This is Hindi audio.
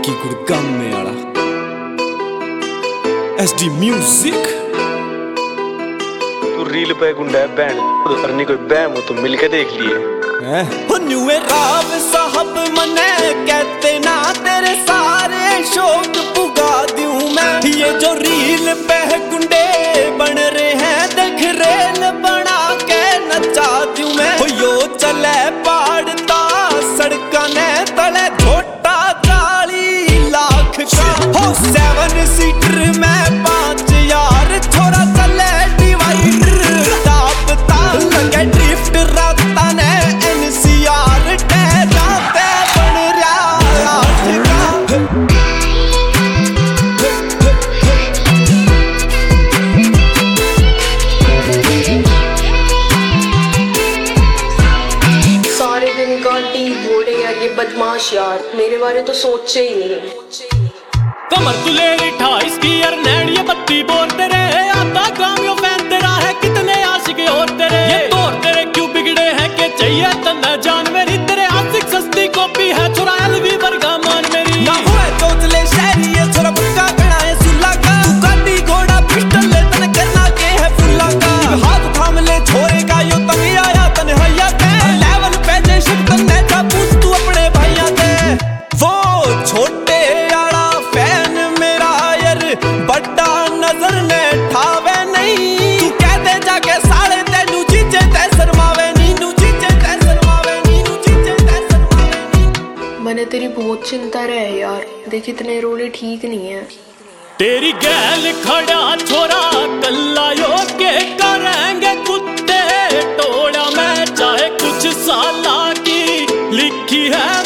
की गुड़गाम में आड़ा SD म्यूजिक। तू रील पे गुंडा है बैंड करनी कोई बैम हो तो मिलके देख लिए। न्यूए राव साहब मने कहते ना तेरे सारे शौक पुगा दूं मैं। ये जो रील पे गुंडे बन रहे हैं देख रेल बना के नचा दूं मैं। यो चले पाड़ता सड़का ने तले छोटा 40 लाख का हो 7 सीटर में 5 यार छोरा चले डिवाइडर दापता लगे ड्रिफ्ट राता ने NCR टहरा पे बन रहा आठ का। सारे दिन का टी बोले यार ये बदमाश यार मेरे बारे तो सोचे ही नहीं। कमर तुले 28 की यार नैन ये बत्ती बोल तेरे आता काम यो फैन तेरा है कितने आशिक और तेरे ये तोर तेरे क्यों बिगड़े हैं के चाहिए तन्ना जान मेरी तेरे आशिक सस्ती कॉपी है छोरा LV वर्गा मान मेरी ना हुए चोचले शहरी ये छोरा पक्का गणा है सुल्ला का। तू गाड़ी घोड़ा पिस्टल ले तन करना के है फुल्ला का। हाथ थाम ले छोरे का यो तंग आया तन हैया के लेवल पे जे शिक तन्ने जा पूछ तू अपने भाइया के। वो छोटे आड़ा फैन मेरा यार बड़ा नजर ने ठावे नहीं। तू कह दे जाके साले तेनू जीजे ते शर्मावे नीनू जीजे ते शर्मावे नीनू जीजे ते शर्मावे नी। मैंने तेरी बहुत चिंता रहे यार देख इतने रोले ठीक नहीं है। तेरी गैल खड़ा छोरा कल्ला यो के करेंगे कुत्ते टोड़ा में चाहे कुछ साला की लिखी है